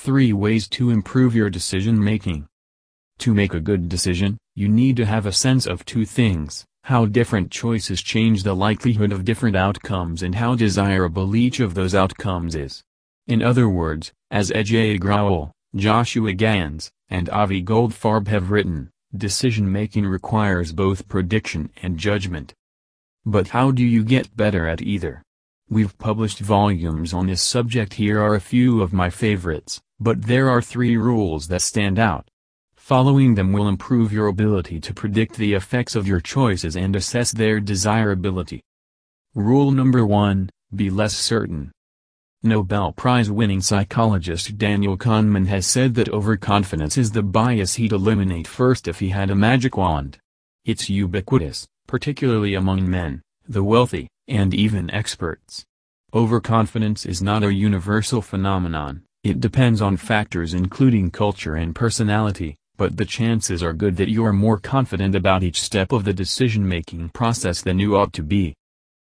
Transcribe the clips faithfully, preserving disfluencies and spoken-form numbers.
Three ways to improve your decision making. To make a good decision, you need to have a sense of two things: how different choices change the likelihood of different outcomes and how desirable each of those outcomes is. In other words, as E J Agrawal, Joshua Gans, and Avi Goldfarb have written, decision-making requires both prediction and judgment. But how do you get better at either? We've published volumes on this subject. Here are a few of my favorites, but there are three rules that stand out. Following them will improve your ability to predict the effects of your choices and assess their desirability. Rule number one, be less certain. Nobel Prize-winning psychologist Daniel Kahneman has said that overconfidence is the bias he'd eliminate first if he had a magic wand. It's ubiquitous, particularly among men, the wealthy, and even experts. Overconfidence is not a universal phenomenon, it depends on factors including culture and personality, but the chances are good that you are more confident about each step of the decision-making process than you ought to be.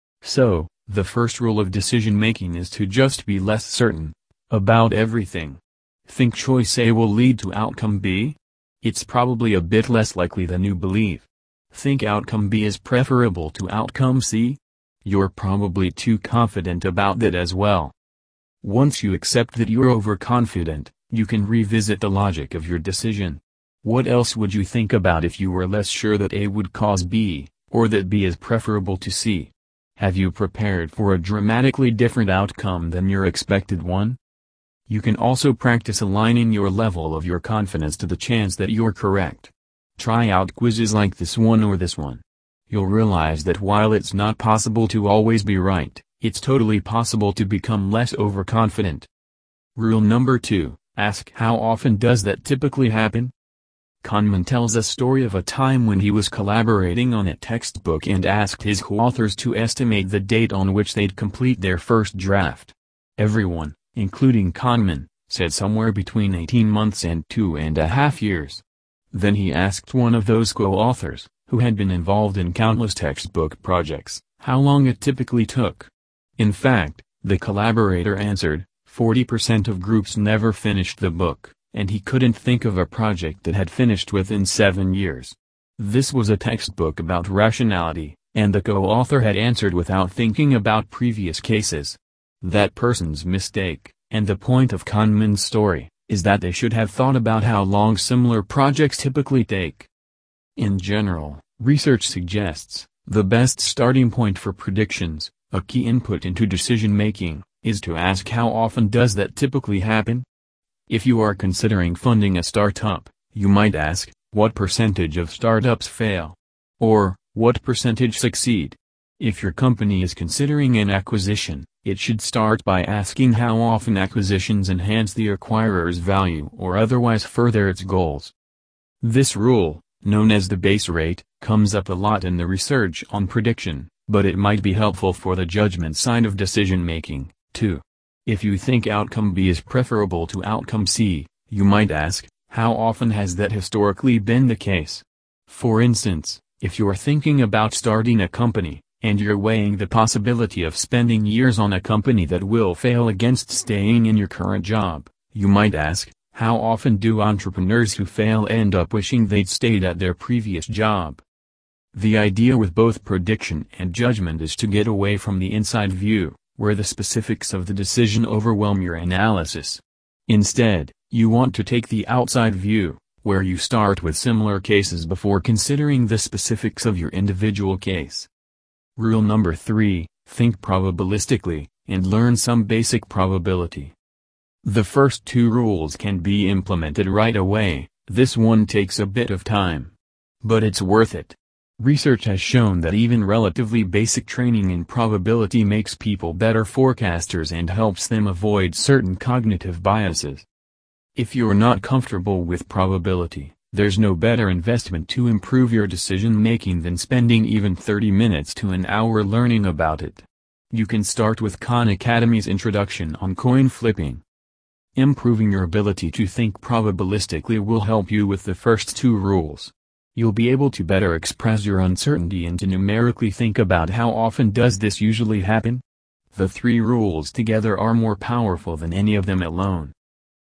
So, the first rule of decision-making is to just be less certain about everything. Think choice A will lead to outcome B? It's probably a bit less likely than you believe. Think outcome B is preferable to outcome C? You're probably too confident about that as well. Once you accept that you're overconfident, you can revisit the logic of your decision. What else would you think about if you were less sure that A would cause B, or that B is preferable to C? Have you prepared for a dramatically different outcome than your expected one? You can also practice aligning your level of your confidence to the chance that you're correct. Try out quizzes like this one or this one. You'll realize that while it's not possible to always be right, it's totally possible to become less overconfident. Rule number two, ask how often does that typically happen? Kahneman tells a story of a time when he was collaborating on a textbook and asked his co-authors to estimate the date on which they'd complete their first draft. Everyone, including Kahneman, said somewhere between eighteen months and two and a half years. Then he asked one of those co-authors, who had been involved in countless textbook projects, how long it typically took. In fact, the collaborator answered, forty percent of groups never finished the book, and he couldn't think of a project that had finished within seven years. This was a textbook about rationality, and the co-author had answered without thinking about previous cases. That person's mistake, and the point of Kahneman's story, is that they should have thought about how long similar projects typically take. In general, research suggests, the best starting point for predictions, a key input into decision-making, is to ask how often does that typically happen? If you are considering funding a startup, you might ask, what percentage of startups fail? Or, what percentage succeed? If your company is considering an acquisition, it should start by asking how often acquisitions enhance the acquirer's value or otherwise further its goals. This rule, known as the base rate, comes up a lot in the research on prediction, but it might be helpful for the judgment side of decision-making, too. If you think outcome B is preferable to outcome C, you might ask, how often has that historically been the case? For instance, if you're thinking about starting a company, and you're weighing the possibility of spending years on a company that will fail against staying in your current job, you might ask, how often do entrepreneurs who fail end up wishing they'd stayed at their previous job? The idea with both prediction and judgment is to get away from the inside view, where the specifics of the decision overwhelm your analysis. Instead, you want to take the outside view, where you start with similar cases before considering the specifics of your individual case. Rule number three, think probabilistically, and learn some basic probability. The first two rules can be implemented right away, this one takes a bit of time. But it's worth it. Research has shown that even relatively basic training in probability makes people better forecasters and helps them avoid certain cognitive biases. If you're not comfortable with probability, there's no better investment to improve your decision-making than spending even thirty minutes to an hour learning about it. You can start with Khan Academy's introduction on coin flipping. Improving your ability to think probabilistically will help you with the first two rules. You'll be able to better express your uncertainty and to numerically think about how often does this usually happen? The three rules together are more powerful than any of them alone.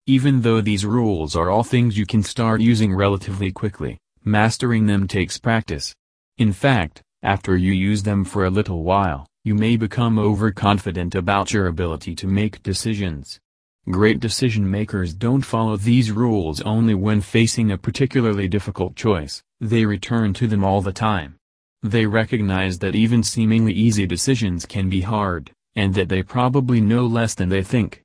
Even though these rules are all things you can start using relatively quickly, mastering them takes practice. In fact, after you use them for a little while, you may become overconfident about your ability to make decisions. Great decision makers don't follow these rules only when facing a particularly difficult choice, they return to them all the time. They recognize that even seemingly easy decisions can be hard, and that they probably know less than they think.